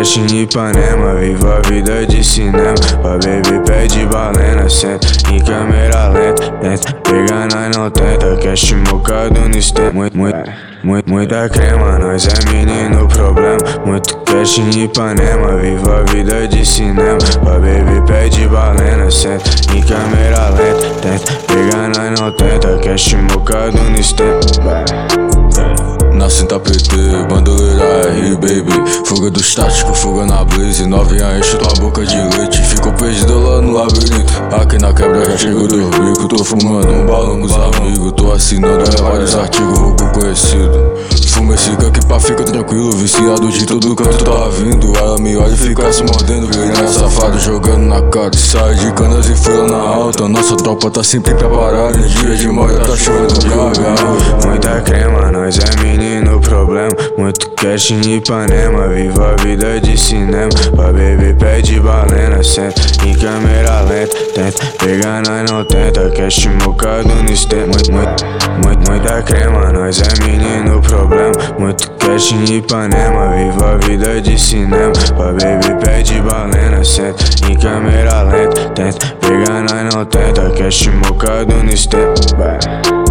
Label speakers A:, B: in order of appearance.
A: cash em Ipanema, vivo a vida de cinema. Pra baby pede balena, senta em câmera lenta, tenta pegar nós não tenta, cash mocado no stem. Muita crema, nós é menino problema. Muito cash em Ipanema, vivo a vida de cinema. Pra baby pede balena, senta em câmera lenta, tenta pegar nós não tenta, cash mocado no stem.
B: Nasce em tapete, bandoleira R, baby. Fuga do estático, fuga na blaze. Novinha enche tua boca de leite. Ficou perdida lá no labirinto. Aqui na quebra já chegou do bico. Tô fumando um balão com os amigos. Tô assinando vários artigos, roubo conhecido. Fuma esse gank pra fica tranquilo. Viciado de todo canto tá vindo. Ela me olha e fica se mordendo. Piranha safado jogando na cara. Sai de canas e fila na alta. Nossa tropa tá sempre preparada. Em dia de molha tá chovendo caga.
A: Muita crema, nós é menino problema. Muito cash em Ipanema, vivo a vida de cinema. Pra baby pede balena, senta em câmera lenta, tenta pegar nós não tenta, cash mocado no stem. Muita crema, nós é menino problema. Muito cash em Ipanema, vivo a vida de cinema. Pra baby pede balena, senta em câmera lenta, tenta pegar nós não tenta, cash mocado no stem.